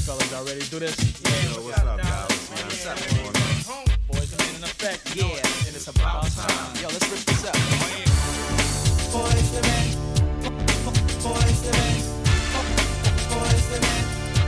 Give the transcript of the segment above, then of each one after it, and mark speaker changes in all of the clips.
Speaker 1: fellas, y'all ready to do this?
Speaker 2: Yo, what's up, guys? What's up, man?
Speaker 1: Boys are in effect. Yeah, and it's about time. Yo, let's rip this up.
Speaker 3: Boys the men. Boys the men. Boys the men.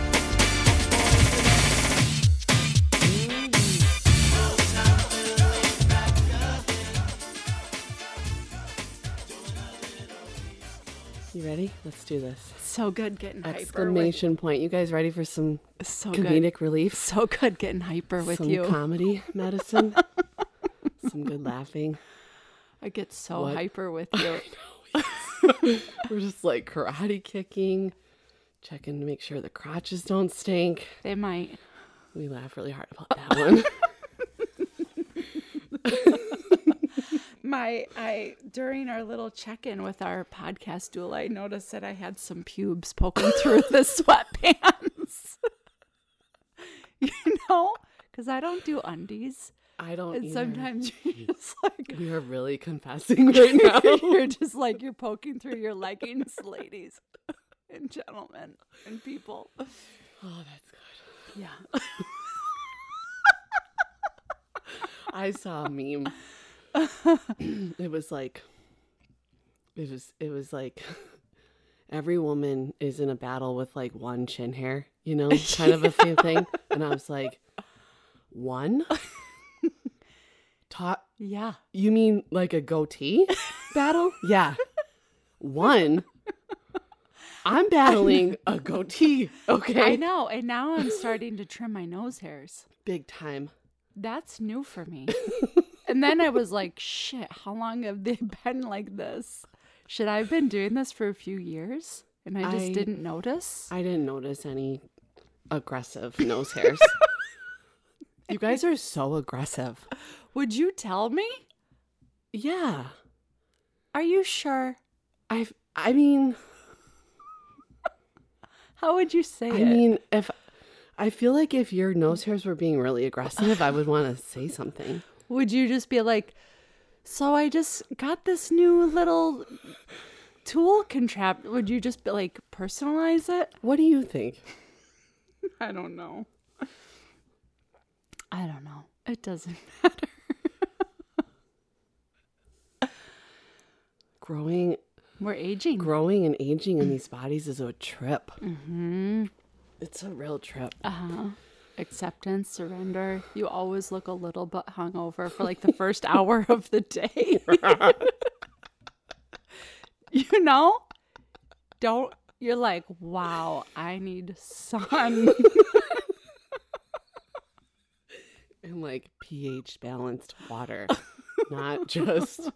Speaker 4: You ready? Let's do this.
Speaker 5: So good getting hyper.
Speaker 4: Exclamation point. You guys ready for some
Speaker 5: So
Speaker 4: comedic
Speaker 5: good.
Speaker 4: relief?
Speaker 5: So good getting hyper with
Speaker 4: Some
Speaker 5: you.
Speaker 4: comedy medicine? Some good laughing?
Speaker 5: I get so
Speaker 4: What?
Speaker 5: hyper with you.
Speaker 4: We're just like karate kicking, checking to make sure the crotches don't stink.
Speaker 5: They might.
Speaker 4: We laugh really hard about that one.
Speaker 5: During our little check-in with our podcast duel, I noticed that I had some pubes poking through the sweatpants. You know, because I don't do undies,
Speaker 4: I don't
Speaker 5: and
Speaker 4: either.
Speaker 5: sometimes you're just like
Speaker 4: We are really confessing right now.
Speaker 5: you're just like you're poking through your leggings, ladies and gentlemen and people.
Speaker 4: Oh, that's good.
Speaker 5: Yeah.
Speaker 4: I saw a meme. It was like every woman is in a battle with like one chin hair, you know, kind of a same thing. And I was like, one?
Speaker 5: Yeah.
Speaker 4: You mean like a goatee battle? Yeah. One? I'm battling a goatee. Okay.
Speaker 5: I know. And now I'm starting to trim my nose hairs.
Speaker 4: Big time.
Speaker 5: That's new for me. And then I was like, shit, how long have they been like this? Should I have been doing this for a few years? And I just didn't notice?
Speaker 4: I didn't notice any aggressive nose hairs. You guys are so aggressive.
Speaker 5: Would you tell me?
Speaker 4: Yeah.
Speaker 5: Are you sure?
Speaker 4: I mean,
Speaker 5: How would you say
Speaker 4: I
Speaker 5: it?
Speaker 4: mean, I feel like if your nose hairs were being really aggressive, I would want to say something.
Speaker 5: Would you just be like, so I just got this new little tool contraption. Would you just be like, personalize it?
Speaker 4: What do you think?
Speaker 5: I don't know. I don't know. It doesn't matter.
Speaker 4: Growing
Speaker 5: We're aging.
Speaker 4: and aging in these bodies is a trip. Mm-hmm. It's a real trip.
Speaker 5: Acceptance, surrender. You always look a little bit hungover for like the first hour of the day. You know? You're like, wow, I need sun.
Speaker 4: And like pH balanced water. Not just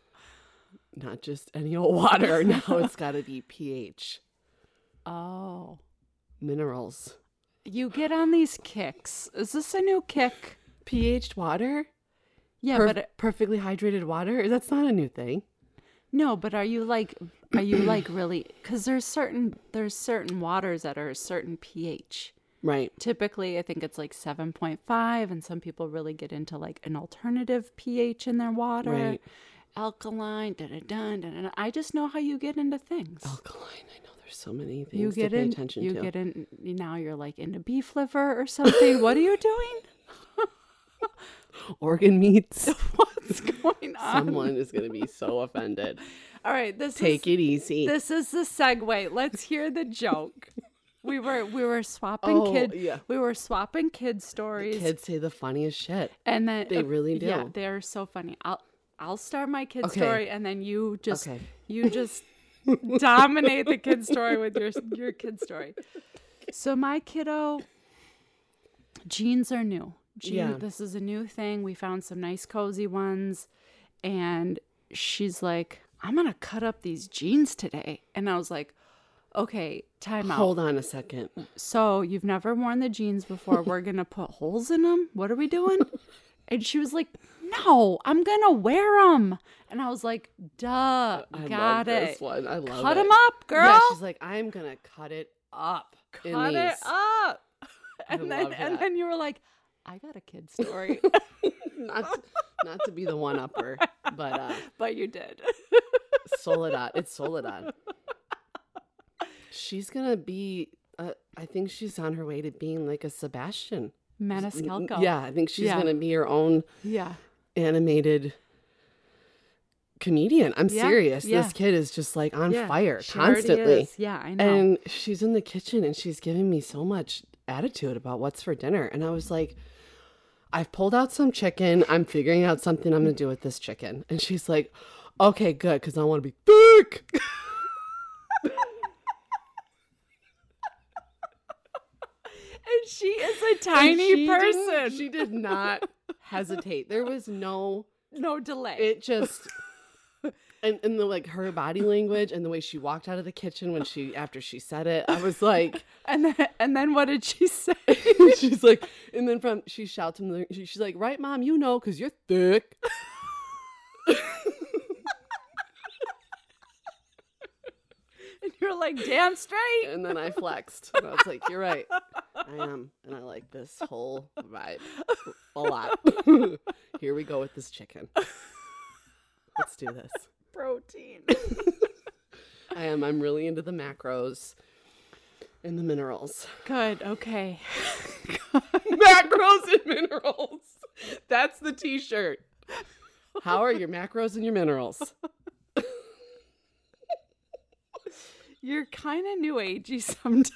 Speaker 4: any old water. Now it's got to be pH.
Speaker 5: Oh.
Speaker 4: Minerals.
Speaker 5: You get on these kicks. Is this a new kick?
Speaker 4: pH water?
Speaker 5: Yeah, but
Speaker 4: perfectly hydrated water? That's not a new thing.
Speaker 5: no, but are you like really, because there's certain waters that are a certain pH.
Speaker 4: Right.
Speaker 5: Typically, I think it's like 7.5, and some people really get into like an alternative pH in their water.
Speaker 4: Right.
Speaker 5: Alkaline, da-da-dun. I just know how you get into things.
Speaker 4: Alkaline. I know there's so many
Speaker 5: You
Speaker 4: things
Speaker 5: get
Speaker 4: to pay
Speaker 5: in,
Speaker 4: attention
Speaker 5: you
Speaker 4: to.
Speaker 5: get in, now you're like into beef liver or something. What are you doing?
Speaker 4: Organ meats.
Speaker 5: What's going on?
Speaker 4: Someone is going to be so offended.
Speaker 5: All right,
Speaker 4: Take it easy.
Speaker 5: This is the segue. Let's hear the joke. We were swapping We were swapping kid stories.
Speaker 4: Kids say the funniest shit.
Speaker 5: And then
Speaker 4: They really do.
Speaker 5: Yeah, they're so funny. I'll start my kid
Speaker 4: Okay.
Speaker 5: story, and then you just
Speaker 4: Okay.
Speaker 5: dominate the kid story with your kid story. So my kiddo, jeans are new.
Speaker 4: Yeah.
Speaker 5: This is a new thing. We found some nice cozy ones, and she's like, "I'm gonna cut up these jeans today," and I was like, "Okay, time out.
Speaker 4: Hold on a second.
Speaker 5: So you've never worn the jeans before. We're going to put holes in them. What are we doing?" And she was like, "No, I'm going to wear them." And I was like, duh,
Speaker 4: I
Speaker 5: got
Speaker 4: love
Speaker 5: it.
Speaker 4: this one. I love
Speaker 5: Cut
Speaker 4: it.
Speaker 5: them up, girl.
Speaker 4: Yeah, she's like, I'm going to cut it up.
Speaker 5: Cut it up. And
Speaker 4: love
Speaker 5: then
Speaker 4: that.
Speaker 5: you were like, I got a kid story.
Speaker 4: not to be the one-upper, but
Speaker 5: But you did.
Speaker 4: Soledad. It's Soledad. She's going to be I think she's on her way to being like a Sebastian.
Speaker 5: Maniscalco.
Speaker 4: Yeah, I think she's
Speaker 5: Yeah.
Speaker 4: going to be her own
Speaker 5: Yeah.
Speaker 4: animated comedian. I'm
Speaker 5: Yeah,
Speaker 4: serious.
Speaker 5: yeah.
Speaker 4: This kid is just like on
Speaker 5: Yeah,
Speaker 4: fire
Speaker 5: she already
Speaker 4: constantly.
Speaker 5: is. Yeah, I know.
Speaker 4: And she's in the kitchen and she's giving me so much attitude about what's for dinner. And I was like, I've pulled out some chicken. I'm figuring out something I'm going to do with this chicken. And she's like, okay, good, because I want to be thick.
Speaker 5: And she is a
Speaker 4: And
Speaker 5: tiny person.
Speaker 4: she did not hesitate. There was no,
Speaker 5: No delay.
Speaker 4: it just, and the like her body language and the way she walked out of the kitchen after she said it, I was like,
Speaker 5: and then what did she say?
Speaker 4: she's like, and then she shouts him, she's like, right, Mom, you know, because you're thick.
Speaker 5: And you're like, damn straight.
Speaker 4: And then I flexed. And I was like, you're right. I am. And I like this whole vibe a lot. Here we go with this chicken. Let's do this.
Speaker 5: Protein.
Speaker 4: I am. I'm really into the macros and the minerals.
Speaker 5: Good. Okay.
Speaker 4: Macros and minerals. That's the t-shirt. How are your macros and your minerals?
Speaker 5: You're kind of new agey sometimes.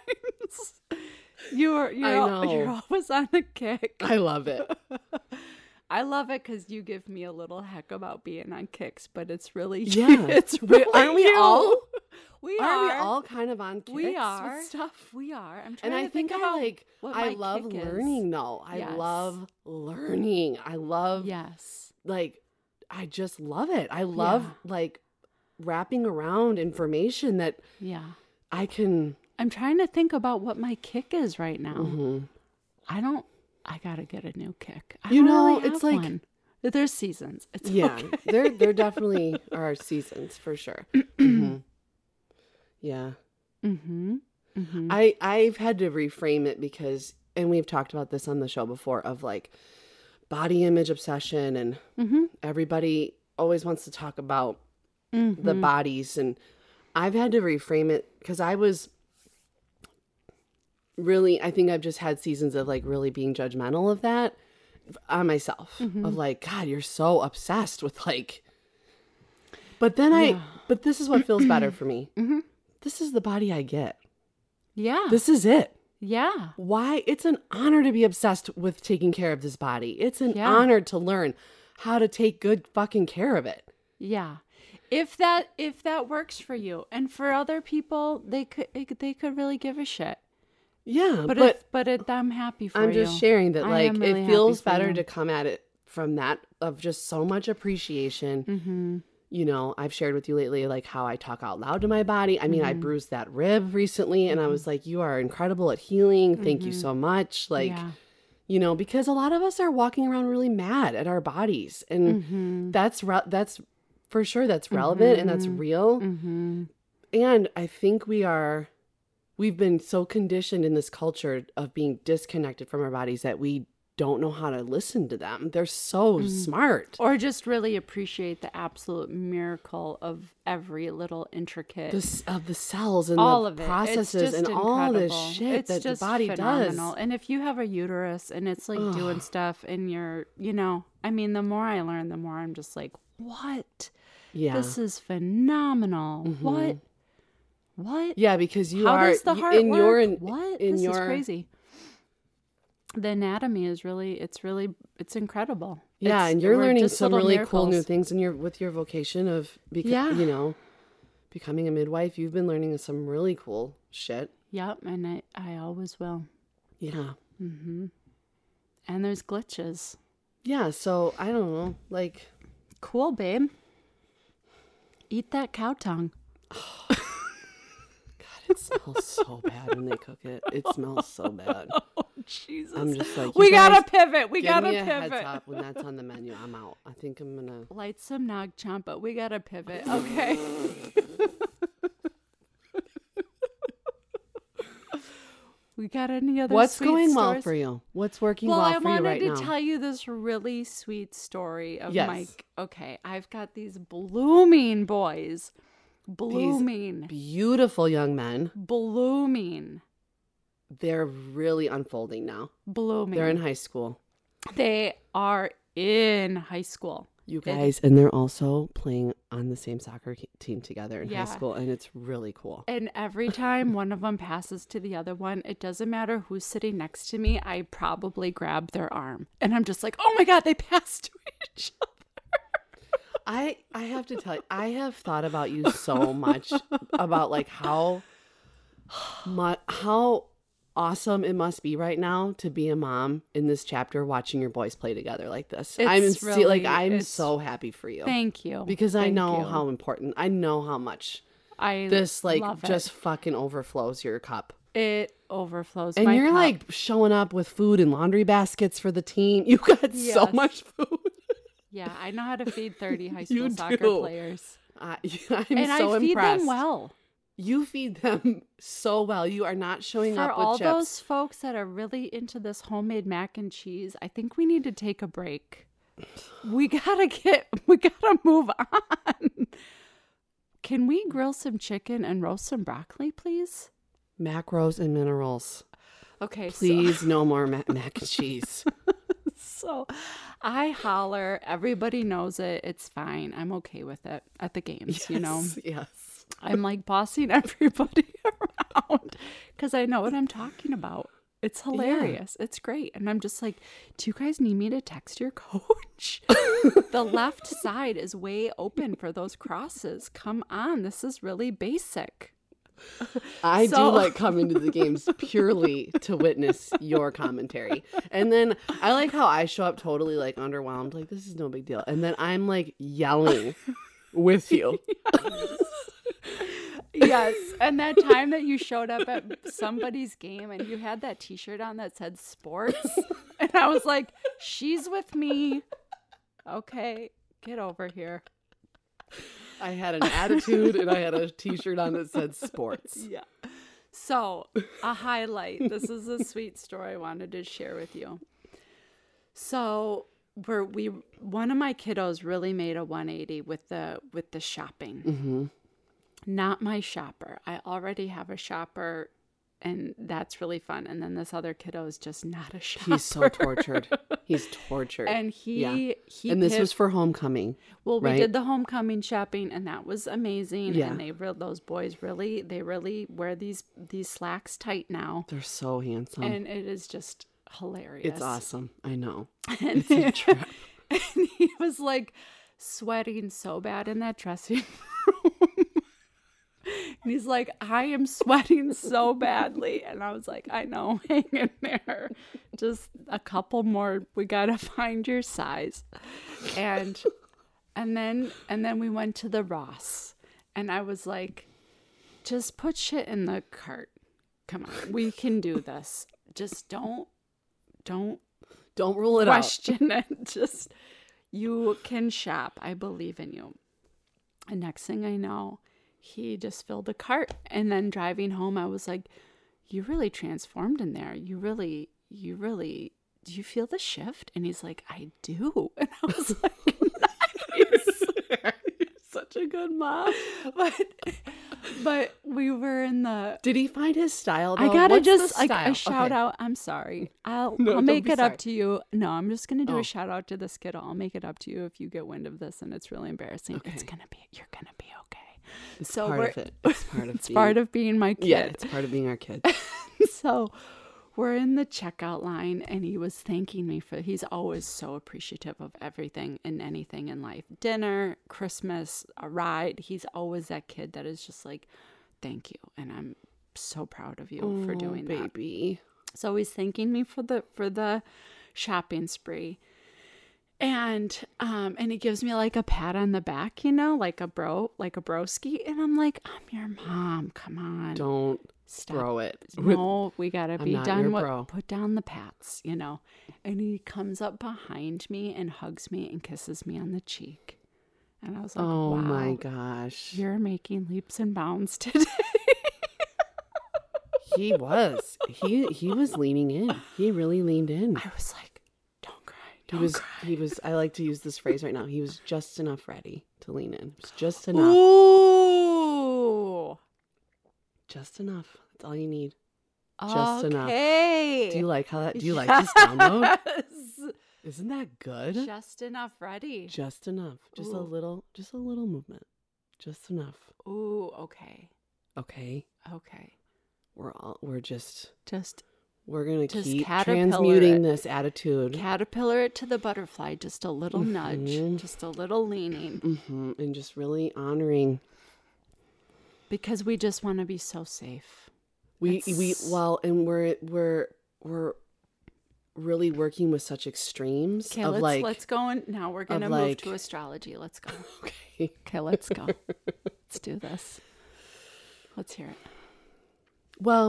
Speaker 5: You're always on a kick.
Speaker 4: I love it.
Speaker 5: I love it because you give me a little heck about being on kicks, but it's really
Speaker 4: Yeah.
Speaker 5: it's really
Speaker 4: Aren't we
Speaker 5: you.
Speaker 4: all?
Speaker 5: We
Speaker 4: Aren't we
Speaker 5: are.
Speaker 4: all kind of on kicks
Speaker 5: We are.
Speaker 4: with stuff?
Speaker 5: We are. I'm trying
Speaker 4: And
Speaker 5: to
Speaker 4: I think
Speaker 5: about what
Speaker 4: I
Speaker 5: my
Speaker 4: love
Speaker 5: kick is.
Speaker 4: learning though. I
Speaker 5: Yes.
Speaker 4: love learning. I love
Speaker 5: Yes.
Speaker 4: like I just love it. I love like wrapping around information that
Speaker 5: Yeah.
Speaker 4: I can.
Speaker 5: I'm trying to think about what my kick is right now.
Speaker 4: Mm-hmm.
Speaker 5: I gotta get a new kick. I
Speaker 4: You
Speaker 5: don't
Speaker 4: know,
Speaker 5: really
Speaker 4: it's
Speaker 5: have
Speaker 4: like-
Speaker 5: one. There's seasons. It's
Speaker 4: Yeah,
Speaker 5: okay.
Speaker 4: there definitely are seasons for sure. Mhm. Yeah,
Speaker 5: Mm-hmm. Mm-hmm.
Speaker 4: I've had to reframe it because, and we've talked about this on the show before, of like body image obsession, and
Speaker 5: Mm-hmm.
Speaker 4: everybody always wants to talk about
Speaker 5: Mm-hmm.
Speaker 4: the bodies, and I've had to reframe it because I was really, I think I've just had seasons of like really being judgmental of that on myself, of like, God, you're so obsessed with like, but then but this is what feels better for me.
Speaker 5: Mm-hmm.
Speaker 4: This is the body I get.
Speaker 5: Yeah.
Speaker 4: This is it.
Speaker 5: Yeah.
Speaker 4: Why? It's an honor to be obsessed with taking care of this body. It's an
Speaker 5: Yeah.
Speaker 4: honor to learn how to take good fucking care of it.
Speaker 5: Yeah. If that works for you, and for other people, they could really give a shit.
Speaker 4: Yeah,
Speaker 5: But I'm happy for you.
Speaker 4: I'm just sharing that,
Speaker 5: I
Speaker 4: like,
Speaker 5: am really
Speaker 4: it feels
Speaker 5: happy for
Speaker 4: better
Speaker 5: you.
Speaker 4: to come at it from that of just so much appreciation.
Speaker 5: Mm-hmm.
Speaker 4: You know, I've shared with you lately, like, how I talk out loud to my body. I mean,
Speaker 5: Mm-hmm.
Speaker 4: I bruised that rib recently, and I was like, you are incredible at healing. Thank you so much. Like,
Speaker 5: Mm-hmm. Yeah.
Speaker 4: you know, because a lot of us are walking around really mad at our bodies. And
Speaker 5: Mm-hmm.
Speaker 4: that's for sure, that's relevant and that's real.
Speaker 5: Mm-hmm.
Speaker 4: And I think we've been so conditioned in this culture of being disconnected from our bodies that we don't know how to listen to them. They're so smart.
Speaker 5: Or just really appreciate the absolute miracle of every little intricate
Speaker 4: Of the cells and
Speaker 5: all
Speaker 4: the
Speaker 5: of it.
Speaker 4: processes
Speaker 5: It's just
Speaker 4: and all this
Speaker 5: incredible.
Speaker 4: shit
Speaker 5: It's
Speaker 4: that the
Speaker 5: just
Speaker 4: body
Speaker 5: phenomenal.
Speaker 4: does.
Speaker 5: And if you have a uterus and it's like doing stuff and you're, I mean, the more I learn, the more I'm just like, what?
Speaker 4: Yeah.
Speaker 5: This is phenomenal. What?
Speaker 4: Yeah, because you
Speaker 5: How
Speaker 4: are
Speaker 5: does the heart
Speaker 4: in
Speaker 5: work?
Speaker 4: your
Speaker 5: What?
Speaker 4: in
Speaker 5: This
Speaker 4: your
Speaker 5: is crazy. The anatomy is it's incredible.
Speaker 4: Yeah,
Speaker 5: It's-
Speaker 4: and you're
Speaker 5: we're
Speaker 4: learning
Speaker 5: just
Speaker 4: some
Speaker 5: little
Speaker 4: really cool new
Speaker 5: miracles.
Speaker 4: things with your vocation of
Speaker 5: Yeah.
Speaker 4: becoming a midwife. You've been learning some really cool shit.
Speaker 5: Yep, and I always will.
Speaker 4: Yeah.
Speaker 5: And there's glitches.
Speaker 4: Yeah, so I don't know, like
Speaker 5: Cool, babe. Eat that cow tongue.
Speaker 4: it smells so bad when they cook it. It smells so bad.
Speaker 5: Jesus.
Speaker 4: I'm just like,
Speaker 5: We
Speaker 4: you
Speaker 5: gotta
Speaker 4: guys
Speaker 5: pivot. We
Speaker 4: give
Speaker 5: gotta
Speaker 4: me a
Speaker 5: pivot.
Speaker 4: heads up when that's on the menu. I'm out. I think I'm gonna.
Speaker 5: Light some nog champa. We gotta pivot. Okay. We got any other
Speaker 4: What's
Speaker 5: sweet
Speaker 4: going well
Speaker 5: stories?
Speaker 4: for you? What's working
Speaker 5: Well,
Speaker 4: well
Speaker 5: I
Speaker 4: for you
Speaker 5: wanted
Speaker 4: right
Speaker 5: to
Speaker 4: now?
Speaker 5: tell you this really sweet story of
Speaker 4: Yes.
Speaker 5: Mike. Okay, I've got these blooming.
Speaker 4: 'Beautiful young men.
Speaker 5: Blooming.
Speaker 4: they're really unfolding now.
Speaker 5: blooming.
Speaker 4: They're in high school.
Speaker 5: They are in high school.
Speaker 4: You guys, and they're also playing on the same soccer team together in
Speaker 5: Yeah.
Speaker 4: high school, and it's really cool.
Speaker 5: And every time one of them passes to the other one, it doesn't matter who's sitting next to me, I probably grab their arm. And I'm just like, oh my God, they passed to each other.
Speaker 4: I have to tell you, I have thought about you so much about like how awesome it must be right now to be a mom in this chapter watching your boys play together like this. I'm
Speaker 5: it's-
Speaker 4: so happy for you.
Speaker 5: Thank you.
Speaker 4: Because I
Speaker 5: Thank
Speaker 4: know
Speaker 5: you.
Speaker 4: how important. I know how much
Speaker 5: I
Speaker 4: this like
Speaker 5: love it.
Speaker 4: just fucking overflows your cup.
Speaker 5: It overflows
Speaker 4: And
Speaker 5: my
Speaker 4: you're
Speaker 5: cup.
Speaker 4: like showing up with food and laundry baskets for the team. You got so
Speaker 5: Yes.
Speaker 4: much food.
Speaker 5: Yeah, I know how to feed 30 high
Speaker 4: You
Speaker 5: school soccer
Speaker 4: do.
Speaker 5: players.
Speaker 4: I'm
Speaker 5: And
Speaker 4: so
Speaker 5: I feed
Speaker 4: impressed.
Speaker 5: them well.
Speaker 4: You feed them so well. You are not showing
Speaker 5: For
Speaker 4: up with
Speaker 5: all
Speaker 4: chips.
Speaker 5: those folks that are really into this homemade mac and cheese, I think we need to take a break. We gotta move on. Can we grill some chicken and roast some broccoli, please?
Speaker 4: Macros and minerals.
Speaker 5: Okay,
Speaker 4: Please, no more mac and cheese.
Speaker 5: So I holler. Everybody knows it. It's fine. I'm okay with it at the games, you know?
Speaker 4: Yes.
Speaker 5: I'm like bossing everybody around because I know what I'm talking about. It's hilarious. It's great. And I'm just like, do you guys need me to text your coach? The left side is way open for those crosses. Come on. This is really basic.
Speaker 4: I do
Speaker 5: So-
Speaker 4: like coming to the games purely to witness your commentary. And then I like how I show up totally like underwhelmed, like this is no big deal. And then I'm like yelling with you.
Speaker 5: Yes. And that time that you showed up at somebody's game and you had that t-shirt on that said sports. And I was like, she's with me. Okay, get over here.
Speaker 4: I had an attitude and I had a t-shirt on that said sports.
Speaker 5: Yeah. So, a highlight. This is a sweet story I wanted to share with you. So, one of my kiddos really made a 180 with the shopping.
Speaker 4: Mm-hmm.
Speaker 5: Not my shopper. I already have a shopper, and that's really fun. And then this other kiddo is just not a shopper.
Speaker 4: He's so tortured. He's tortured.
Speaker 5: And he
Speaker 4: And this
Speaker 5: picked-
Speaker 4: was for homecoming.
Speaker 5: Well, we
Speaker 4: right?
Speaker 5: did the homecoming shopping, and that was amazing.
Speaker 4: Yeah.
Speaker 5: And those boys really wear these slacks tight now,
Speaker 4: They're so handsome.
Speaker 5: and it is just hilarious.
Speaker 4: It's awesome. I know.
Speaker 5: And,
Speaker 4: It's a trip.
Speaker 5: and he was like sweating so bad in that dressing room. And he's like, I am sweating so badly. And I was like, I know, hang in there. Just a couple more. We got to find your size. And then we went to the Ross. And I was like, just put shit in the cart. Come on, we can do this. Just don't
Speaker 4: Don't rule it out.
Speaker 5: question it. Just, you can shop. I believe in you. And next thing I know, he just filled the cart. And then driving home, I was like, you really transformed in there. You really, do you feel the shift? And he's like, I do. And I was like, nice.
Speaker 4: You're such a good mom.
Speaker 5: But we were in the,
Speaker 4: Did he find his style though?
Speaker 5: I gotta
Speaker 4: What's the
Speaker 5: just like
Speaker 4: style?
Speaker 5: a shout
Speaker 4: Okay.
Speaker 5: out. I'm sorry. I'll
Speaker 4: No, don't
Speaker 5: make
Speaker 4: be
Speaker 5: it
Speaker 4: sorry.
Speaker 5: up to you. No, I'm just gonna do
Speaker 4: Oh.
Speaker 5: a shout out to the skittle. I'll make it up to you if you get wind of this, and it's really embarrassing. You're gonna be okay.
Speaker 4: It's
Speaker 5: So
Speaker 4: part
Speaker 5: we're-
Speaker 4: of it. It's part of
Speaker 5: It's
Speaker 4: being,
Speaker 5: part of being my kid.
Speaker 4: Yeah, it's part of being our kid.
Speaker 5: So we're in the checkout line, and he was thanking me for, he's always so appreciative of everything and anything in life. Dinner, Christmas, a ride. He's always that kid that is just like, thank you. And I'm so proud of you for doing that.
Speaker 4: Baby.
Speaker 5: So he's thanking me for the shopping spree. And he gives me like a pat on the back, you know, like a broski. And I'm like, I'm your mom. Come on.
Speaker 4: Don't
Speaker 5: Stop.
Speaker 4: throw it.
Speaker 5: No, we gotta be
Speaker 4: not
Speaker 5: done
Speaker 4: your
Speaker 5: with
Speaker 4: bro.
Speaker 5: put down the pats, you know. And he comes up behind me and hugs me and kisses me on the cheek. And I was like,
Speaker 4: Oh
Speaker 5: wow,
Speaker 4: my gosh.
Speaker 5: you're making leaps and bounds today.
Speaker 4: He was. He was leaning in. He really leaned in.
Speaker 5: I was like, don't cry.
Speaker 4: He
Speaker 5: Don't
Speaker 4: was
Speaker 5: cry.
Speaker 4: he was I like to use this phrase right now. He was just enough ready to lean in. It was just enough.
Speaker 5: Ooh.
Speaker 4: Just enough. That's all you need. Just enough.
Speaker 5: Okay.
Speaker 4: Do you like how that? Do you like this download?
Speaker 5: Yes.
Speaker 4: Isn't that good?
Speaker 5: Just enough ready.
Speaker 4: Just enough. Just a
Speaker 5: Ooh.
Speaker 4: little movement. Just enough.
Speaker 5: Ooh, okay.
Speaker 4: Okay.
Speaker 5: Okay.
Speaker 4: We're just
Speaker 5: Just
Speaker 4: gonna
Speaker 5: Just
Speaker 4: keep
Speaker 5: caterpillar
Speaker 4: transmuting
Speaker 5: it.
Speaker 4: this attitude.
Speaker 5: caterpillar it to the butterfly. Just a little nudge. Just a little leaning.
Speaker 4: And just really honoring.
Speaker 5: Because we just want to be so safe.
Speaker 4: We
Speaker 5: It's-
Speaker 4: well, and we're really working with such extremes
Speaker 5: Okay,
Speaker 4: of
Speaker 5: let's go in now. We're gonna move
Speaker 4: like-
Speaker 5: to astrology. Let's go.
Speaker 4: okay.
Speaker 5: Okay, let's go. Let's do this. Let's hear it.
Speaker 4: Well,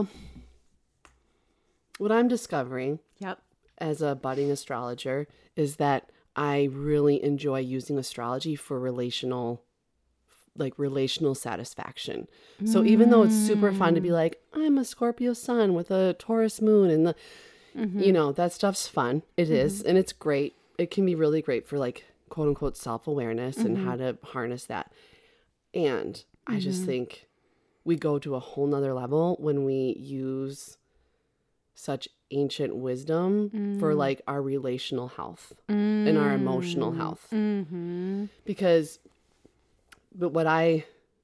Speaker 4: what I'm discovering
Speaker 5: Yep.
Speaker 4: as a budding astrologer is that I really enjoy using astrology for relational satisfaction. So even though it's super fun to be like, I'm a Scorpio sun with a Taurus moon and that stuff's fun. It is, and it's great. It can be really great for like quote unquote self-awareness and how to harness that. And I just think we go to a whole nother level when we use such ancient wisdom for like our relational health and our emotional health. Because what I'm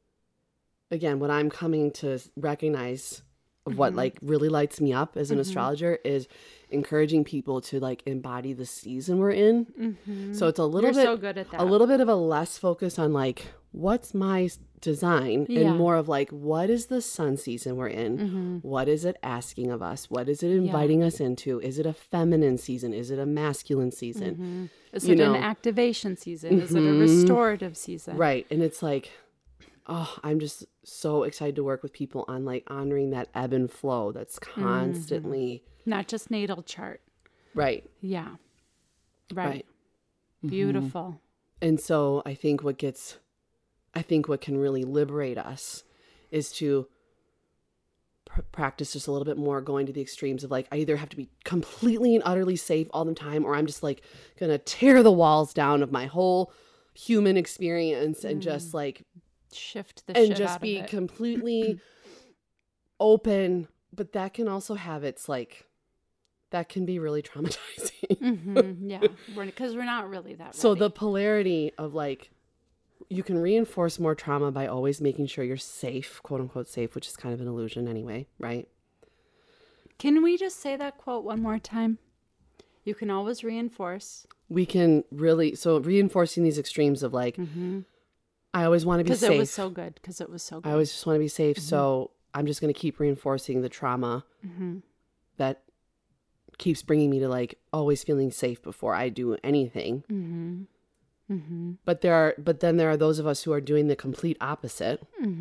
Speaker 4: coming to recognize of what like really lights me up as an astrologer is encouraging people to like embody the season we're in. So it's a little
Speaker 5: You're
Speaker 4: bit
Speaker 5: so good at that.
Speaker 4: a little bit of a less focus on like what's my design
Speaker 5: Yeah.
Speaker 4: and more of like what is the sun season we're in? What is it asking of us? What is it inviting us into? Is it a feminine season? Is it a masculine season?
Speaker 5: Is
Speaker 4: you
Speaker 5: it
Speaker 4: know.
Speaker 5: an activation season? Is it a restorative season?
Speaker 4: Right. And it's like, oh, I'm just so excited to work with people on like honoring that ebb and flow that's constantly
Speaker 5: Not just natal chart.
Speaker 4: right.
Speaker 5: Yeah. Right.
Speaker 4: Right.
Speaker 5: Beautiful.
Speaker 4: And so I think what can really liberate us is to practice just a little bit more going to the extremes of like, I either have to be completely and utterly safe all the time, or I'm just like going to tear the walls down of my whole human experience and just like,
Speaker 5: Shift the
Speaker 4: and
Speaker 5: shit
Speaker 4: just
Speaker 5: out
Speaker 4: be
Speaker 5: of it.
Speaker 4: completely open. But that can also have its like, that can be really traumatizing.
Speaker 5: Yeah. Because we're not really that
Speaker 4: So
Speaker 5: ready.
Speaker 4: the polarity of like, you can reinforce more trauma by always making sure you're safe, quote unquote safe, which is kind of an illusion anyway, right?
Speaker 5: Can we just say that quote one more time? You can always reinforce.
Speaker 4: We can really, so reinforcing these extremes of like, I always want to be
Speaker 5: Because
Speaker 4: safe.
Speaker 5: it was so good. Because it was so good.
Speaker 4: I always just want to be safe. So I'm just going to keep reinforcing the trauma that keeps bringing me to like always feeling safe before I do anything. But then there are those of us who are doing the complete opposite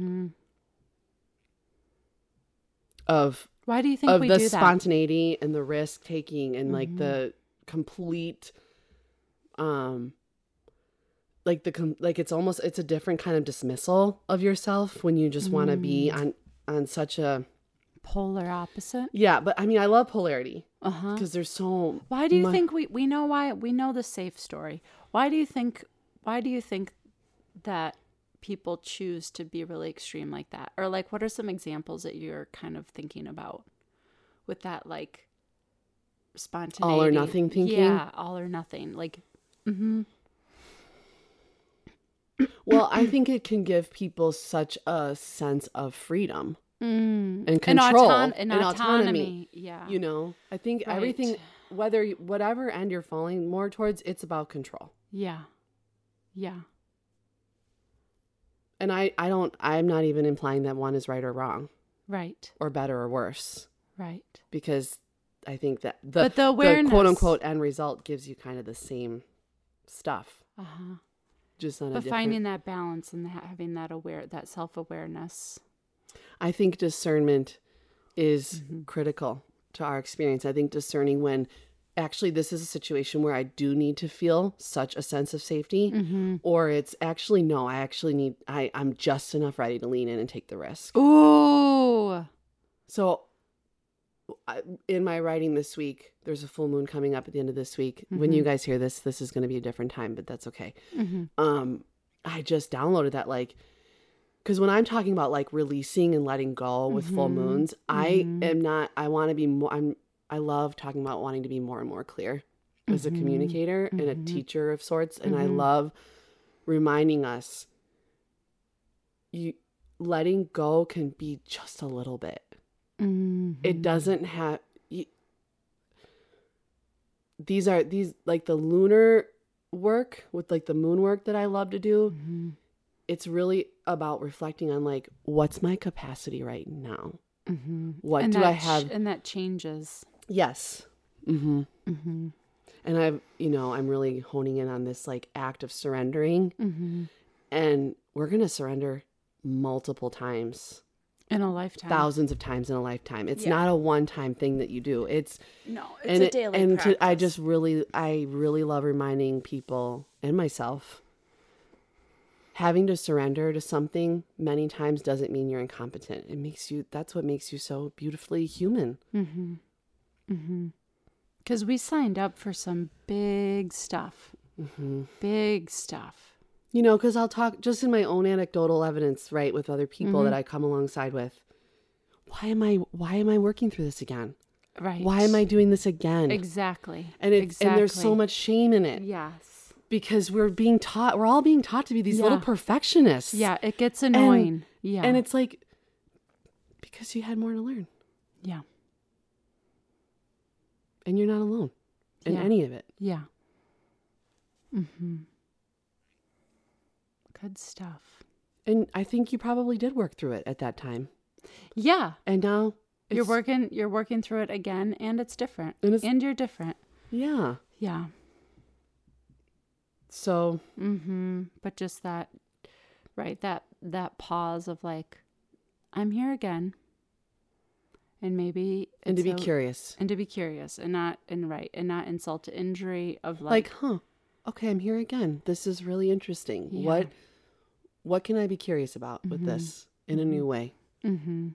Speaker 4: of
Speaker 5: Why do you think
Speaker 4: of
Speaker 5: we
Speaker 4: the
Speaker 5: do that?
Speaker 4: spontaneity and the risk taking and like the complete like it's almost it's a different kind of dismissal of yourself when you just want to be on such a
Speaker 5: Polar opposite.
Speaker 4: but I mean I love polarity
Speaker 5: Uh-huh.
Speaker 4: because there's so
Speaker 5: Why do you think we know why? We know the safe story. Why do you think that people choose to be really extreme like that? Or like what are some examples that you're kind of thinking about with that like spontaneity?
Speaker 4: all or nothing thinking?
Speaker 5: Yeah, all or nothing. Like
Speaker 4: Well, I think it can give people such a sense of freedom and control
Speaker 5: and
Speaker 4: and
Speaker 5: autonomy. Yeah.
Speaker 4: You know, I think
Speaker 5: Right.
Speaker 4: everything, whatever end you're falling more towards, it's about control.
Speaker 5: Yeah. Yeah.
Speaker 4: And I'm not even implying that one is right or wrong
Speaker 5: Right.
Speaker 4: or better or worse,
Speaker 5: Right.
Speaker 4: because I think that
Speaker 5: But the awareness-
Speaker 4: quote unquote end result gives you kind of the same stuff,
Speaker 5: Uh-huh.
Speaker 4: just on a
Speaker 5: But
Speaker 4: different.
Speaker 5: finding that balance and having that self-awareness.
Speaker 4: I think discernment is critical to our experience. I think discerning when actually this is a situation where I do need to feel such a sense of safety, or it's actually, no, I'm just enough ready to lean in and take the risk.
Speaker 5: Ooh.
Speaker 4: So in my writing this week, there's a full moon coming up at the end of this week. When you guys hear this is going to be a different time, but that's okay. I just downloaded that, like, because when I'm talking about like releasing and letting go with full moons, I am not, I want to be more, I love talking about wanting to be more and more clear as a communicator and a teacher of sorts. And I love reminding us, letting go can be just a little bit. It doesn't have, these like the lunar work with like the moon work that I love to do. It's really about reflecting on like, what's my capacity right now? What do I have?
Speaker 5: And that changes.
Speaker 4: Yes. And I've, I'm really honing in on this like act of surrendering. And we're going to surrender multiple times.
Speaker 5: In a lifetime.
Speaker 4: Thousands of times in a lifetime. It's not a one-time thing that you do. It's
Speaker 5: a daily practice.
Speaker 4: I really love reminding people and myself, having to surrender to something many times doesn't mean you're incompetent. That's what makes you so beautifully human.
Speaker 5: Because we signed up for some big stuff. Big stuff.
Speaker 4: Because I'll talk just in my own anecdotal evidence, right, with other people that I come alongside with. Why am I working through this again?
Speaker 5: Right.
Speaker 4: Why am I doing this again?
Speaker 5: Exactly.
Speaker 4: And and there's so much shame in it.
Speaker 5: Yes.
Speaker 4: Because we're all being taught to be these little perfectionists.
Speaker 5: Yeah, it gets annoying.
Speaker 4: And it's like, because you had more to learn.
Speaker 5: Yeah.
Speaker 4: And you're not alone in any of it.
Speaker 5: Yeah. Good stuff.
Speaker 4: And I think you probably did work through it at that time.
Speaker 5: Yeah.
Speaker 4: And now
Speaker 5: you're working through it again, and it's different. And you're different.
Speaker 4: Yeah.
Speaker 5: Yeah.
Speaker 4: So.
Speaker 5: But just that, right, that pause of like, I'm here again. And maybe
Speaker 4: And to be curious.
Speaker 5: And to be curious and not insult to injury of like,
Speaker 4: okay, I'm here again. This is really interesting.
Speaker 5: Yeah.
Speaker 4: What can I be curious about with this in a new way? I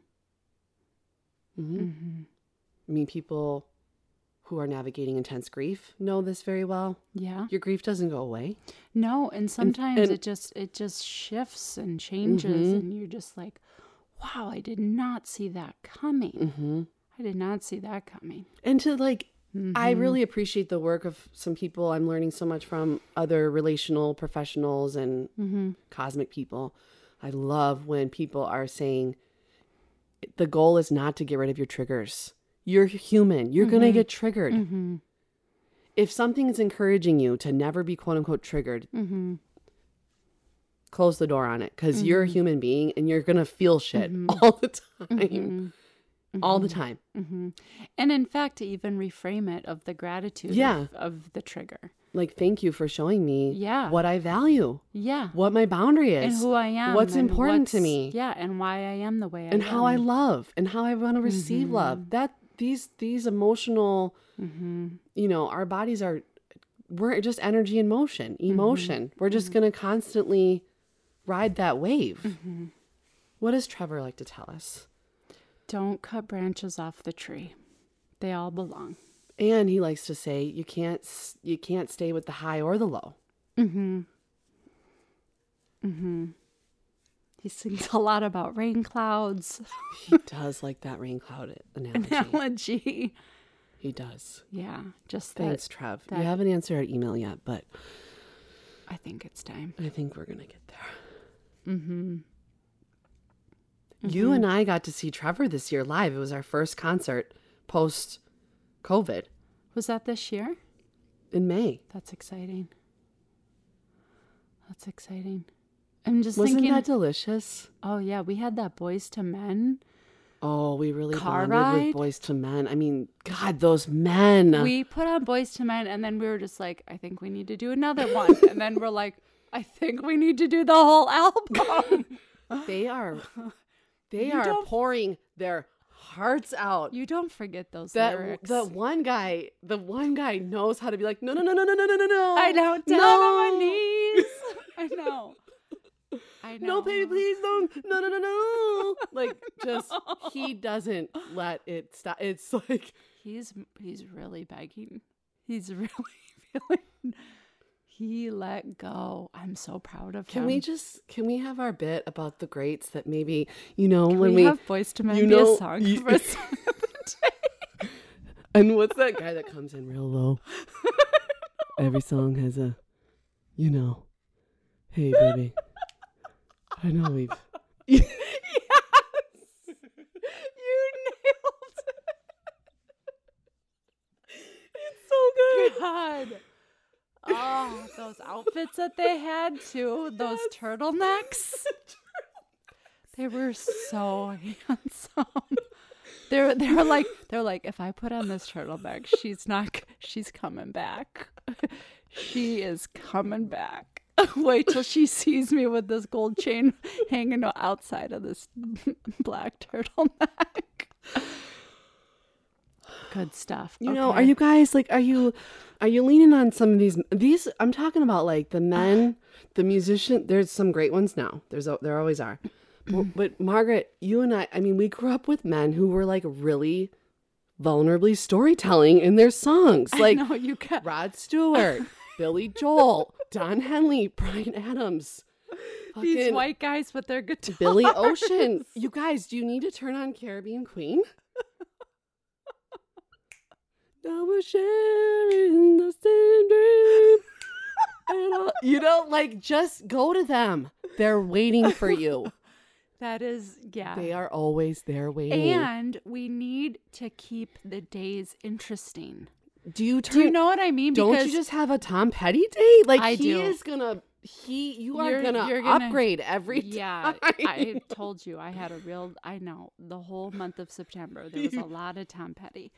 Speaker 4: mean, people who are navigating intense grief know this very well.
Speaker 5: Yeah.
Speaker 4: Your grief doesn't go away.
Speaker 5: No, and sometimes it just shifts and changes and you're just like, wow, I did not see that coming. I did not see that coming.
Speaker 4: And to like, I really appreciate the work of some people I'm learning so much from, other relational professionals and cosmic people. I love when people are saying the goal is not to get rid of your triggers. You're human. You're going to get triggered. If something is encouraging you to never be quote unquote triggered, close the door on it, because you're a human being and you're going to feel shit all the time. All the time.
Speaker 5: And in fact, to even reframe it of the gratitude of the trigger.
Speaker 4: Like, thank you for showing me what I value.
Speaker 5: Yeah.
Speaker 4: What my boundary is.
Speaker 5: And who I am.
Speaker 4: What's important to me.
Speaker 5: Yeah. And why I am the way I am.
Speaker 4: And how I love and how I want to receive love. That these emotional, our bodies we're just energy in motion, emotion. We're just going to constantly ride that wave. What does Trevor like to tell us?
Speaker 5: Don't cut branches off the tree. They all belong.
Speaker 4: And he likes to say, you can't stay with the high or the low.
Speaker 5: He sings a lot about rain clouds.
Speaker 4: He does like that rain cloud analogy. He does.
Speaker 5: Yeah. Just
Speaker 4: thanks, Trev. You haven't answered our email yet, but
Speaker 5: I think it's time.
Speaker 4: I think we're going to get there. You and I got to see Trevor this year live. It was our first concert post-COVID.
Speaker 5: Was that this year?
Speaker 4: In May.
Speaker 5: That's exciting. I'm just
Speaker 4: Wasn't
Speaker 5: thinking.
Speaker 4: That delicious?
Speaker 5: Oh, yeah. We had that Boys to Men.
Speaker 4: Oh, we really
Speaker 5: car
Speaker 4: bonded
Speaker 5: ride?
Speaker 4: with Boys to Men. I mean, God, those men.
Speaker 5: We put on Boys to Men, and then we were just like, I think we need to do another one. And then we're like, I think we need to do the whole album.
Speaker 4: They are pouring their hearts out.
Speaker 5: You don't forget those lyrics.
Speaker 4: The one guy knows how to be like, no.
Speaker 5: I know, down on my knees. I know.
Speaker 4: No, baby, please don't. No. Like, just, he doesn't let it stop. It's like.
Speaker 5: He's really begging. He's really feeling. He let go. I'm so proud of
Speaker 4: Can
Speaker 5: him.
Speaker 4: can we have our bit about the greats that maybe, when
Speaker 5: we
Speaker 4: we
Speaker 5: have Boyz II Men
Speaker 4: you
Speaker 5: be
Speaker 4: know,
Speaker 5: a song
Speaker 4: you-
Speaker 5: for a song of the day?
Speaker 4: and what's that guy that comes in real low? Every song has a, hey baby. I know we've
Speaker 5: Yes. You nailed it.
Speaker 4: It's so good.
Speaker 5: God. Oh, those outfits that they had too, those turtlenecks. They were so handsome. They're like if I put on this turtleneck, she's coming back. She is coming back. Wait till she sees me with this gold chain hanging outside of this black turtleneck. Good stuff.
Speaker 4: Are you guys are you leaning on some of these I'm talking about like the men, the musician, there's some great ones now. There always are. But Margaret, you and I mean, we grew up with men who were like really vulnerably storytelling in their songs. Like
Speaker 5: I know, you got
Speaker 4: Rod Stewart, Billy Joel, Don Henley, Bryan Adams.
Speaker 5: these
Speaker 4: fucking
Speaker 5: white guys with their guitars.
Speaker 4: Billy Ocean. You guys, do you need to turn on Caribbean Queen? Now we're sharing the same dream. Just go to them. They're waiting for you.
Speaker 5: That is, yeah.
Speaker 4: They are always there waiting.
Speaker 5: And we need to keep the days interesting.
Speaker 4: Do you
Speaker 5: know what I mean?
Speaker 4: Don't
Speaker 5: Because
Speaker 4: you just have a Tom Petty day? Like
Speaker 5: I
Speaker 4: he
Speaker 5: do.
Speaker 4: is gonna. You are
Speaker 5: You're
Speaker 4: gonna
Speaker 5: gonna-
Speaker 4: upgrade every
Speaker 5: Yeah,
Speaker 4: time.
Speaker 5: I told you I had I know the whole month of September there was a lot of Tom Petty.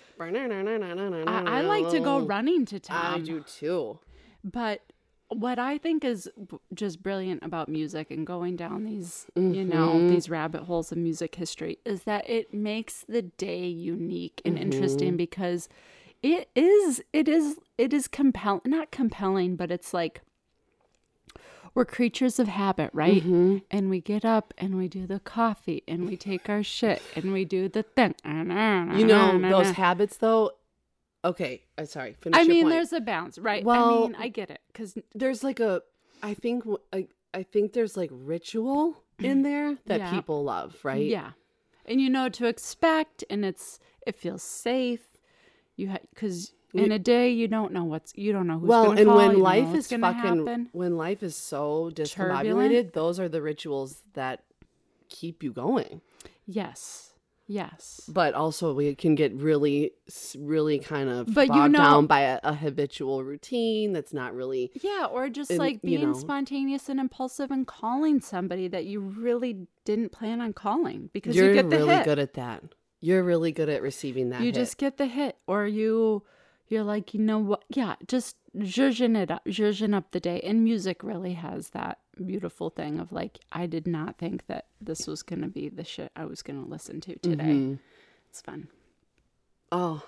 Speaker 5: I like to go running to Tom.
Speaker 4: I do too.
Speaker 5: But what I think is just brilliant about music and going down these, these rabbit holes of music history is that it makes the day unique and interesting because it is compelling, not compelling, but it's like we're creatures of habit, right? And we get up and we do the coffee and we take our shit and we do the thing.
Speaker 4: Those habits though. Okay, I'm sorry. Finish your point.
Speaker 5: There's a balance, right?
Speaker 4: Well,
Speaker 5: I get it because
Speaker 4: there's like I think there's like ritual in there that
Speaker 5: Yeah.
Speaker 4: people love, right?
Speaker 5: yeah, and you know what to expect, and it feels safe. Because in a day you don't know who's
Speaker 4: Well,
Speaker 5: gonna
Speaker 4: and
Speaker 5: call,
Speaker 4: when
Speaker 5: you don't know
Speaker 4: life
Speaker 5: what's
Speaker 4: is
Speaker 5: gonna
Speaker 4: fucking
Speaker 5: happen.
Speaker 4: when life is so discombobulated,
Speaker 5: Turbulent.
Speaker 4: those are the rituals that keep you going.
Speaker 5: Yes.
Speaker 4: But also we can get really kind of
Speaker 5: But
Speaker 4: bogged down by a habitual routine that's not really.
Speaker 5: Yeah, or just
Speaker 4: And,
Speaker 5: like being
Speaker 4: you know.
Speaker 5: spontaneous and impulsive and calling somebody that you really didn't plan on calling because
Speaker 4: You're
Speaker 5: you get the
Speaker 4: really
Speaker 5: hit.
Speaker 4: good at that. You're really good at receiving that.
Speaker 5: You
Speaker 4: hit.
Speaker 5: just get the hit, or you're like, you know what? Yeah, just zhuzhing up the day. And music really has that beautiful thing of like, I did not think that this was going to be the shit I was going to listen to today. It's fun.
Speaker 4: Oh.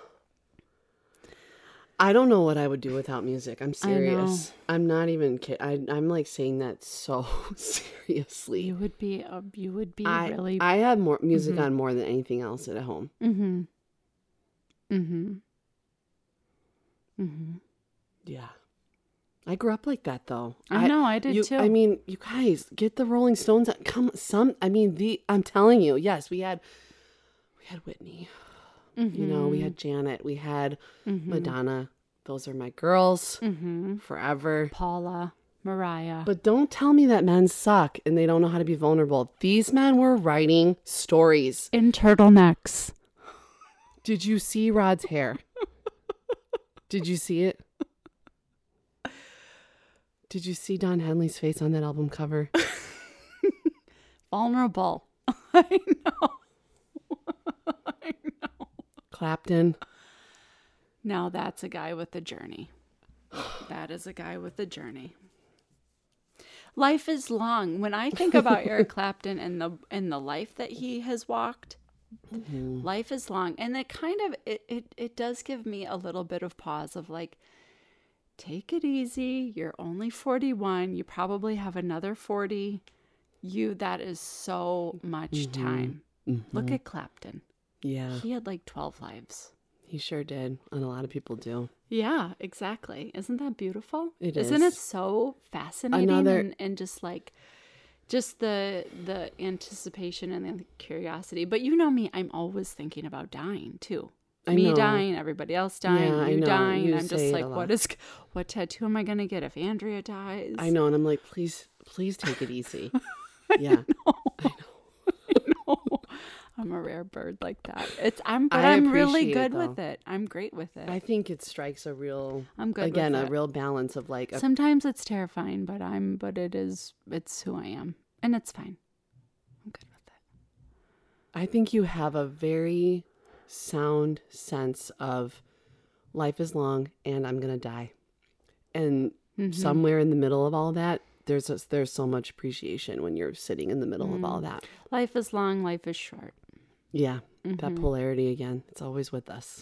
Speaker 4: I don't know what I would do without music. I'm serious. I'm not even kidding. I'm like saying that so seriously.
Speaker 5: You would be really.
Speaker 4: I have more music on more than anything else at home. Yeah. I grew up like that though.
Speaker 5: I know, I did too.
Speaker 4: I mean, you guys get the Rolling Stones. I'm telling you, yes, we had Whitney. We had Janet, we had Madonna. Those are my girls forever.
Speaker 5: Paula, Mariah.
Speaker 4: But don't tell me that men suck and they don't know how to be vulnerable. These men were writing stories.
Speaker 5: In turtlenecks.
Speaker 4: Did you see Rod's hair? Did you see it? Did you see Don Henley's face on that album cover?
Speaker 5: Vulnerable. I know.
Speaker 4: Clapton.
Speaker 5: Now that's a guy with a journey. That is a guy with a journey. Life is long. When I think about Eric Clapton and the life that he has walked, life is long. And it kind of it does give me a little bit of pause of like, take it easy. You're only 41. You probably have another 40. That is so much time. Look at Clapton.
Speaker 4: Yeah.
Speaker 5: He had like 12 lives.
Speaker 4: He sure did. And a lot of people do.
Speaker 5: Yeah, exactly. Isn't that beautiful?
Speaker 4: It
Speaker 5: Isn't it
Speaker 4: is.
Speaker 5: so fascinating
Speaker 4: Another-
Speaker 5: and just like just the anticipation and the curiosity. But you know me, I'm always thinking about dying too.
Speaker 4: I
Speaker 5: Me
Speaker 4: know.
Speaker 5: dying, everybody else dying,
Speaker 4: Yeah, I
Speaker 5: you
Speaker 4: know.
Speaker 5: dying.
Speaker 4: You
Speaker 5: I'm
Speaker 4: say
Speaker 5: just
Speaker 4: it
Speaker 5: like,
Speaker 4: a
Speaker 5: what tattoo am I gonna get if Andrea dies?
Speaker 4: I know. And I'm like, please take it easy. Yeah.
Speaker 5: I'm a rare bird like that. I'm
Speaker 4: I
Speaker 5: really
Speaker 4: appreciate
Speaker 5: good
Speaker 4: it,
Speaker 5: with
Speaker 4: though.
Speaker 5: it. I'm great with it.
Speaker 4: I think it strikes a real,
Speaker 5: I'm good
Speaker 4: again,
Speaker 5: with
Speaker 4: a
Speaker 5: it.
Speaker 4: real balance of like,
Speaker 5: Sometimes it's terrifying, but it's who I am. And it's fine. I'm good with it.
Speaker 4: I think you have a very sound sense of life is long and I'm going to die. And somewhere in the middle of all that, there's so much appreciation when you're sitting in the middle of all that.
Speaker 5: Life is long, life is short.
Speaker 4: Yeah, that polarity again. It's always with us.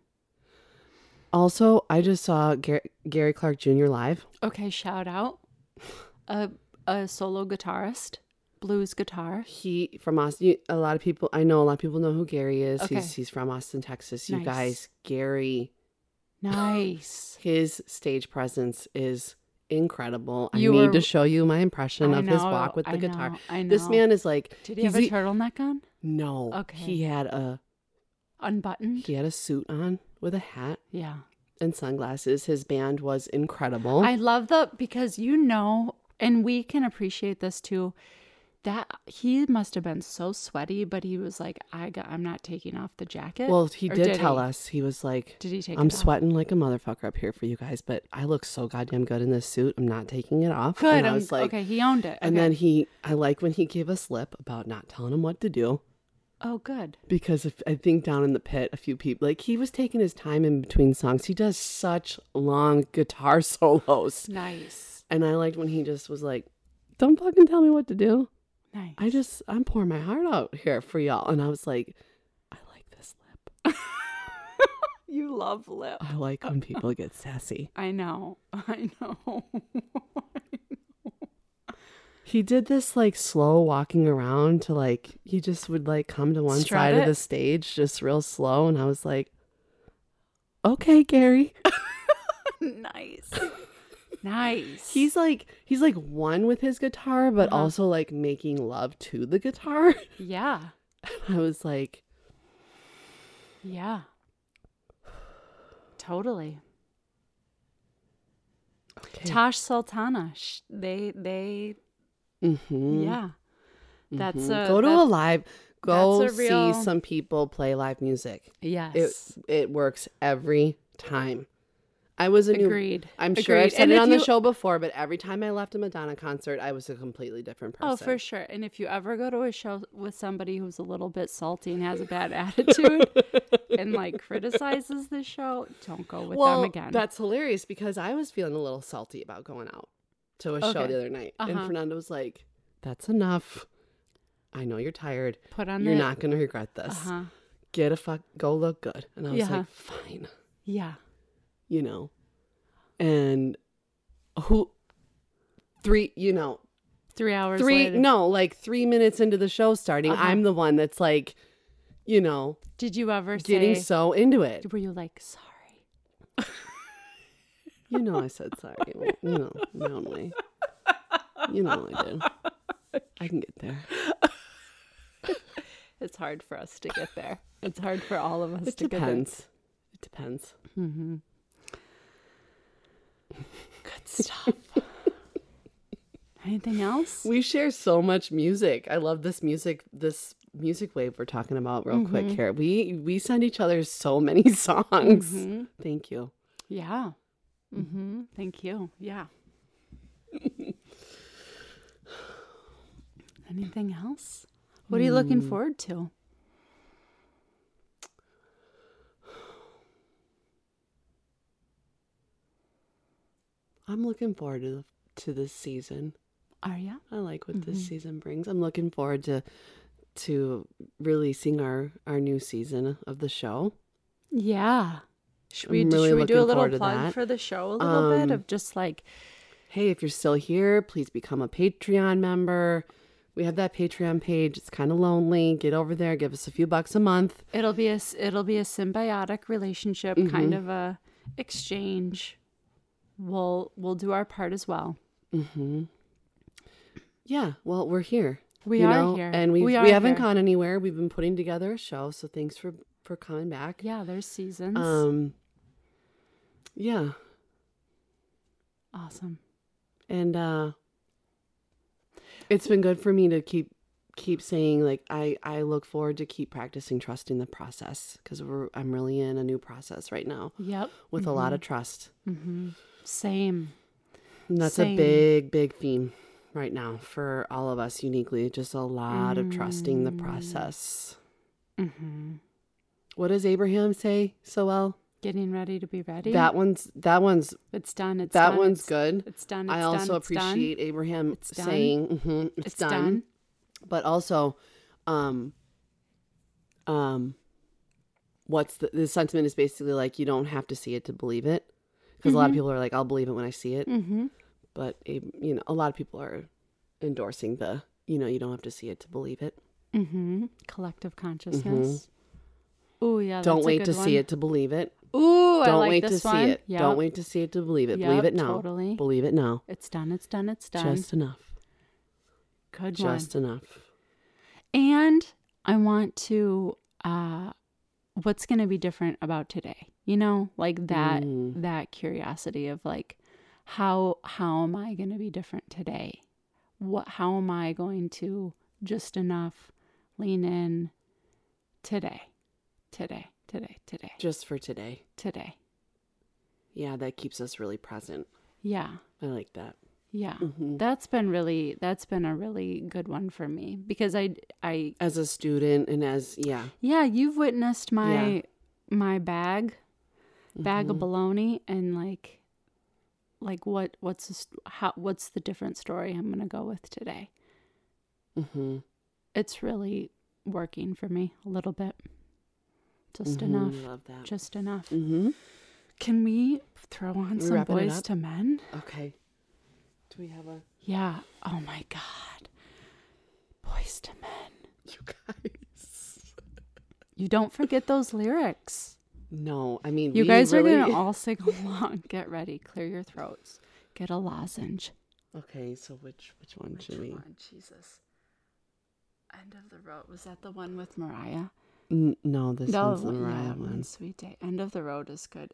Speaker 4: Also, I just saw Gary Clark Jr. live.
Speaker 5: Okay, shout out. A solo guitarist, blues guitar.
Speaker 4: He from Austin. I know a lot of people know who Gary is.
Speaker 5: Okay.
Speaker 4: He's from Austin, Texas. You
Speaker 5: Nice.
Speaker 4: guys, Gary,
Speaker 5: Nice.
Speaker 4: his stage presence is incredible. I
Speaker 5: You
Speaker 4: need
Speaker 5: were-
Speaker 4: to show you my impression
Speaker 5: I
Speaker 4: of his
Speaker 5: know,
Speaker 4: walk with the
Speaker 5: I
Speaker 4: guitar.
Speaker 5: know, I
Speaker 4: This
Speaker 5: know.
Speaker 4: man is like,
Speaker 5: Did he have a turtleneck on?
Speaker 4: no.
Speaker 5: Okay.
Speaker 4: He had a
Speaker 5: Unbuttoned?
Speaker 4: suit on with a hat
Speaker 5: Yeah.
Speaker 4: and sunglasses. His band was incredible.
Speaker 5: I love because and we can appreciate this too, that he must have been so sweaty, but he was like, I'm not taking off the jacket.
Speaker 4: well, he
Speaker 5: Or
Speaker 4: did tell us. He was like,
Speaker 5: Did he take
Speaker 4: I'm
Speaker 5: it off?
Speaker 4: sweating like a motherfucker up here for you guys, but I look so goddamn good in this suit. I'm not taking it off.
Speaker 5: Good.
Speaker 4: And I was like,
Speaker 5: okay, he owned it.
Speaker 4: and
Speaker 5: Okay.
Speaker 4: then I like when he gave a slip about not telling him what to do.
Speaker 5: Oh, good.
Speaker 4: Because I think down in the pit, a few people, like he was taking his time in between songs. He does such long guitar solos.
Speaker 5: Nice.
Speaker 4: And I liked when he just was like, don't fucking tell me what to do.
Speaker 5: Nice.
Speaker 4: I'm pouring my heart out here for y'all. And I was like, I like this lip.
Speaker 5: You love lip.
Speaker 4: I like when people get sassy.
Speaker 5: I know. I know.
Speaker 4: He did this like slow walking around to like, he just would like come to one
Speaker 5: Strut
Speaker 4: side of
Speaker 5: it?
Speaker 4: the stage just real slow. And I was like, okay, Gary.
Speaker 5: Nice. Nice.
Speaker 4: He's like one with his guitar, but also like making love to the guitar.
Speaker 5: Yeah.
Speaker 4: I was like,
Speaker 5: Yeah. Totally.
Speaker 4: okay.
Speaker 5: Tosh Sultana. They
Speaker 4: Mhm.
Speaker 5: yeah. That's
Speaker 4: Mhm.
Speaker 5: a
Speaker 4: Go to a
Speaker 5: that's-
Speaker 4: live. Go
Speaker 5: that's a real-
Speaker 4: see some people play live music.
Speaker 5: Yes.
Speaker 4: It works every time. I was a new.
Speaker 5: Agreed.
Speaker 4: I'm sure I've
Speaker 5: Agreed.
Speaker 4: said
Speaker 5: And
Speaker 4: it
Speaker 5: if
Speaker 4: on the
Speaker 5: you-
Speaker 4: show before, but every time I left a Madonna concert, I was a completely different person.
Speaker 5: Oh, for sure. And if you ever go to a show with somebody who's a little bit salty and has a bad attitude and like criticizes the show, don't go with them again.
Speaker 4: That's hilarious because I was feeling a little salty about going out to a show
Speaker 5: Okay.
Speaker 4: the other night, and
Speaker 5: Uh-huh.
Speaker 4: Fernando was like, "That's enough. I know you're tired.
Speaker 5: Put on
Speaker 4: You're
Speaker 5: the
Speaker 4: not going to regret this.
Speaker 5: Uh-huh.
Speaker 4: Go look good." And I was
Speaker 5: Yeah.
Speaker 4: like, "Fine."
Speaker 5: Yeah.
Speaker 4: You know, and 3
Speaker 5: 3 hours later.
Speaker 4: like 3 minutes into the show starting, I'm the one that's like,
Speaker 5: Did you ever
Speaker 4: getting
Speaker 5: say
Speaker 4: so into it.
Speaker 5: were you like sorry?
Speaker 4: I said sorry. Well, my own way. I did. I can get there.
Speaker 5: It's hard for us to get there. It's hard for all of us
Speaker 4: It
Speaker 5: to
Speaker 4: depends. It depends.
Speaker 5: get there. Good stuff. Anything else?
Speaker 4: We share so much music. I love this music wave we're talking about real quick here. We send each other so many songs. Thank you.
Speaker 5: Yeah. Mm-hmm. Thank you. Yeah. Anything else? What are you looking forward to?
Speaker 4: I'm looking forward to this season.
Speaker 5: Are you?
Speaker 4: I like what this season brings. I'm looking forward to releasing our new season of the show.
Speaker 5: Yeah. Should we
Speaker 4: I'm really
Speaker 5: do a
Speaker 4: looking
Speaker 5: little
Speaker 4: forward to
Speaker 5: plug
Speaker 4: that.
Speaker 5: for the show a little bit of just like
Speaker 4: Hey, if you're still here, please become a Patreon member. We have that Patreon page. It's kind of lonely. Get over there. Give us a few bucks a month.
Speaker 5: It'll be a symbiotic relationship, kind of a exchange. We'll do our part as well.
Speaker 4: Yeah. Well, we're here.
Speaker 5: We
Speaker 4: you
Speaker 5: are
Speaker 4: know,
Speaker 5: here.
Speaker 4: and we
Speaker 5: are
Speaker 4: haven't
Speaker 5: here.
Speaker 4: gone anywhere. We've been putting together a show. So thanks for coming back.
Speaker 5: Yeah, there's seasons.
Speaker 4: Yeah.
Speaker 5: Awesome.
Speaker 4: And it's been good for me to keep saying, like, I look forward to keep practicing trusting the process, because I'm really in a new process right now
Speaker 5: Yep.
Speaker 4: with a lot of trust.
Speaker 5: Same.
Speaker 4: And that's
Speaker 5: Same.
Speaker 4: a big theme right now for all of us uniquely. Just a lot of trusting the process. What does Abraham say so well?
Speaker 5: Getting ready to be ready.
Speaker 4: That one's
Speaker 5: It's done. It's
Speaker 4: that
Speaker 5: done.
Speaker 4: one's
Speaker 5: it's,
Speaker 4: good.
Speaker 5: It's done. It's
Speaker 4: I also
Speaker 5: done, it's done.
Speaker 4: appreciate Abraham
Speaker 5: It's done.
Speaker 4: saying it's done. But also, what's the sentiment is basically like, you don't have to see it to believe it, because a lot of people are like, I'll believe it when I see it. But you know, a lot of people are endorsing the, you know, you don't have to see it to believe it.
Speaker 5: Collective consciousness. Ooh, yeah.
Speaker 4: Don't
Speaker 5: that's a
Speaker 4: wait
Speaker 5: good
Speaker 4: to
Speaker 5: one.
Speaker 4: see it to believe it.
Speaker 5: Ooh, I
Speaker 4: Don't
Speaker 5: like
Speaker 4: wait
Speaker 5: this
Speaker 4: to
Speaker 5: one.
Speaker 4: see it.
Speaker 5: Yep.
Speaker 4: Don't wait to see it to believe it.
Speaker 5: Yep,
Speaker 4: Believe it now.
Speaker 5: totally.
Speaker 4: Believe it now.
Speaker 5: It's done. It's done. It's done.
Speaker 4: Just enough.
Speaker 5: Good
Speaker 4: Just
Speaker 5: one.
Speaker 4: enough.
Speaker 5: And I want to, what's going to be different about today? You know, like that curiosity of like, how am I going to be different today? How am I going to just enough lean in today?
Speaker 4: Just for today.
Speaker 5: Today.
Speaker 4: Yeah, that keeps us really present.
Speaker 5: Yeah.
Speaker 4: I like that.
Speaker 5: Yeah. That's been a really good one for me, because I
Speaker 4: As a student and
Speaker 5: yeah, you've witnessed my bag of baloney, and like what's the different story I'm going to go with today. It's really working for me a little bit. Just enough.
Speaker 4: Love that.
Speaker 5: Just enough. Can we throw on some
Speaker 4: wrapping it
Speaker 5: Boys
Speaker 4: up?
Speaker 5: to Men?
Speaker 4: Okay. Do we have a...
Speaker 5: Yeah. Oh my God. Boys to Men.
Speaker 4: You guys.
Speaker 5: You don't forget those lyrics.
Speaker 4: No, I mean,
Speaker 5: You
Speaker 4: we
Speaker 5: guys
Speaker 4: really...
Speaker 5: are going to all sing along. Get ready. Clear your throats. Get a lozenge.
Speaker 4: Okay, so which one should we...
Speaker 5: Jesus. End of the Road. Was that the one with Mariah?
Speaker 4: No, this one's the Mariah one.
Speaker 5: Sweet Day. End of the Road is good.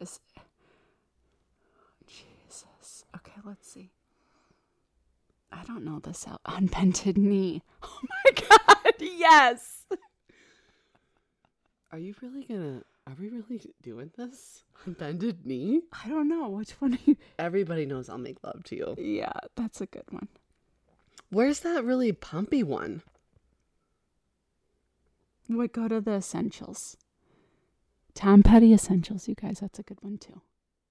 Speaker 5: Jesus. Okay, let's see. I don't know this out. Unbended Knee. Oh my God. Yes.
Speaker 4: Are we really doing this? Bended Knee?
Speaker 5: I don't know. Which one are you?
Speaker 4: Everybody knows I'll Make Love to You.
Speaker 5: Yeah, that's a good one.
Speaker 4: Where's that really pumpy one?
Speaker 5: We go to the Essentials. Tom Petty Essentials, you guys. That's a good one too.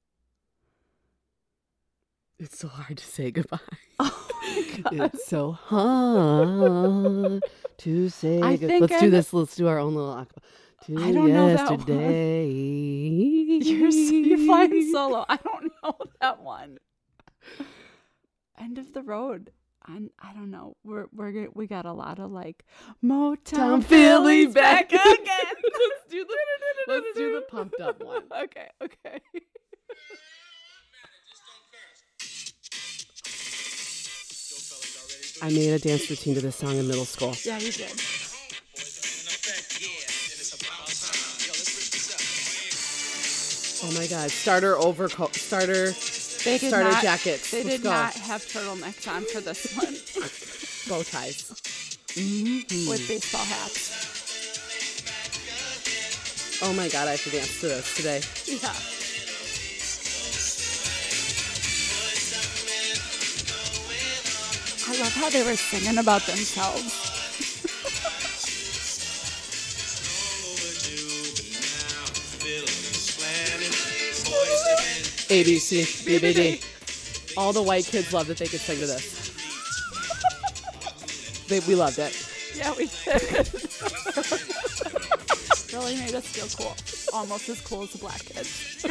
Speaker 4: It's so hard to say goodbye.
Speaker 5: Oh my God.
Speaker 4: It's so hard to say
Speaker 5: I
Speaker 4: goodbye.
Speaker 5: think
Speaker 4: Let's do this. Let's do our own little acapella.
Speaker 5: I don't know that one.
Speaker 4: Yesterday.
Speaker 5: You're flying solo. I don't know that one. End of the Road. I don't know. We got a lot of like Motown
Speaker 4: Philly
Speaker 5: Philly's back again.
Speaker 4: Let's do the pumped up one.
Speaker 5: Okay.
Speaker 4: I made a dance routine to this song in middle school.
Speaker 5: Yeah, you did.
Speaker 4: Oh my God! Starter overcoat, starter
Speaker 5: They did
Speaker 4: starter
Speaker 5: not,
Speaker 4: jackets.
Speaker 5: They
Speaker 4: Let's
Speaker 5: did
Speaker 4: go.
Speaker 5: not have turtlenecks on for this one
Speaker 4: Bow ties.
Speaker 5: with baseball hats.
Speaker 4: Oh my God! I have to dance to this today.
Speaker 5: Yeah. I love how they were singing about themselves.
Speaker 4: ABC, BBD. All the white kids loved that they could sing to this. We loved it.
Speaker 5: Yeah, we did. Really made us feel cool. Almost as cool as the black kids.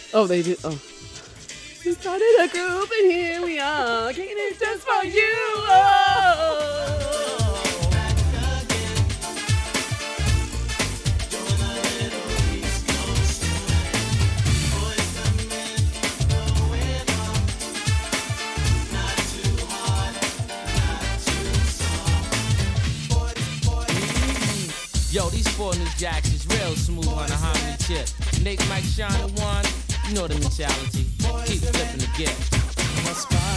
Speaker 4: Oh, they did. Oh. We started a group and here we are, kicking it just for you. Oh.
Speaker 1: Yo, these 4 new jacks is real smooth on a harmony chip. Nate, Mike, Sean, and Juan, you know the mentality. Keep flipping the gift.